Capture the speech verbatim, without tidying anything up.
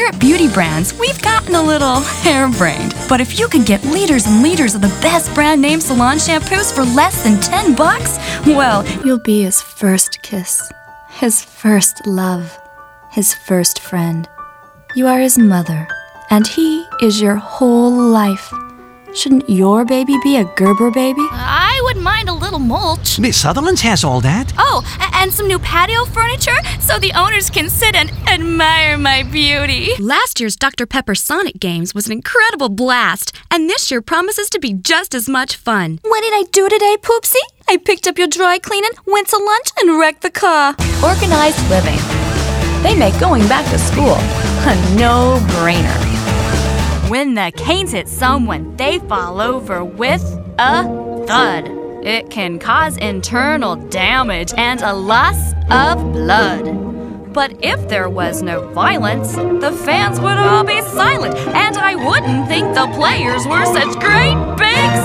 Here at Beauty Brands, we've gotten a little harebrained. But if you could get liters and liters of the best brand name salon shampoos for less than ten bucks, well, you'll be his first kiss, his first love, his first friend. You are his mother, and he is your whole life. Shouldn't your baby be a Gerber baby? I wouldn't mind a little mulch. Miss Sutherland has all that. Oh, and some new patio furniture so the owners can sit and admire my beauty. Last year's Doctor Pepper Sonic Games was an incredible blast, and this year promises to be just as much fun. What did I do today, Poopsie? I picked up your dry cleaning, went to lunch, and wrecked the car. Organized living. They make going back to school a no-brainer. When the canes hit someone, they fall over with a thud. It can cause internal damage and a loss of blood. But if there was no violence, the fans would all be silent, and I wouldn't think the players were such great big